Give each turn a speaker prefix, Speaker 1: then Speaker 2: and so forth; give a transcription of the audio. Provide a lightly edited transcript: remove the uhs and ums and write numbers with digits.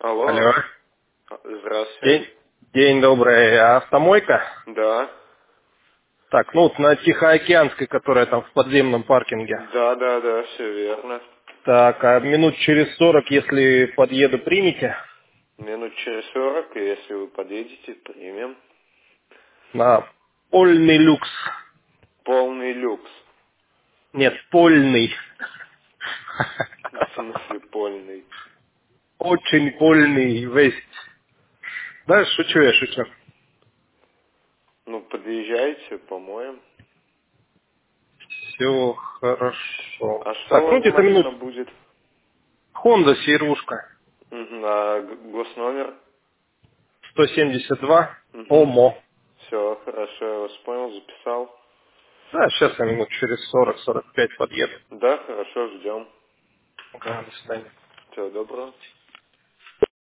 Speaker 1: Алло.
Speaker 2: Алло.
Speaker 1: Здравствуйте.
Speaker 2: День добрый. Автомойка?
Speaker 1: Да.
Speaker 2: Так, ну вот на Тихоокеанской, которая там в подземном паркинге.
Speaker 1: Да, все верно.
Speaker 2: Так, а минут через 40, если подъеду, примете?
Speaker 1: Минут через 40, и если вы подъедете, примем.
Speaker 2: На польный люкс.
Speaker 1: Полный люкс.
Speaker 2: Нет, польный.
Speaker 1: В смысле польный.
Speaker 2: Очень польный весь. Да, шучу я, шучу.
Speaker 1: Ну, подъезжайте, помоем.
Speaker 2: Все хорошо.
Speaker 1: А что у
Speaker 2: Так, ну
Speaker 1: вас за
Speaker 2: где-то минут.
Speaker 1: машина будет?
Speaker 2: Honda Сирушка.
Speaker 1: Мгм. А госномер?
Speaker 2: 172.
Speaker 1: Угу.
Speaker 2: ОМО.
Speaker 1: Все, хорошо, я вас понял, записал.
Speaker 2: Да, сейчас я минут через 40-45 подъеду.
Speaker 1: Да, хорошо, ждем.
Speaker 2: Да, до свидания.
Speaker 1: Всего доброго.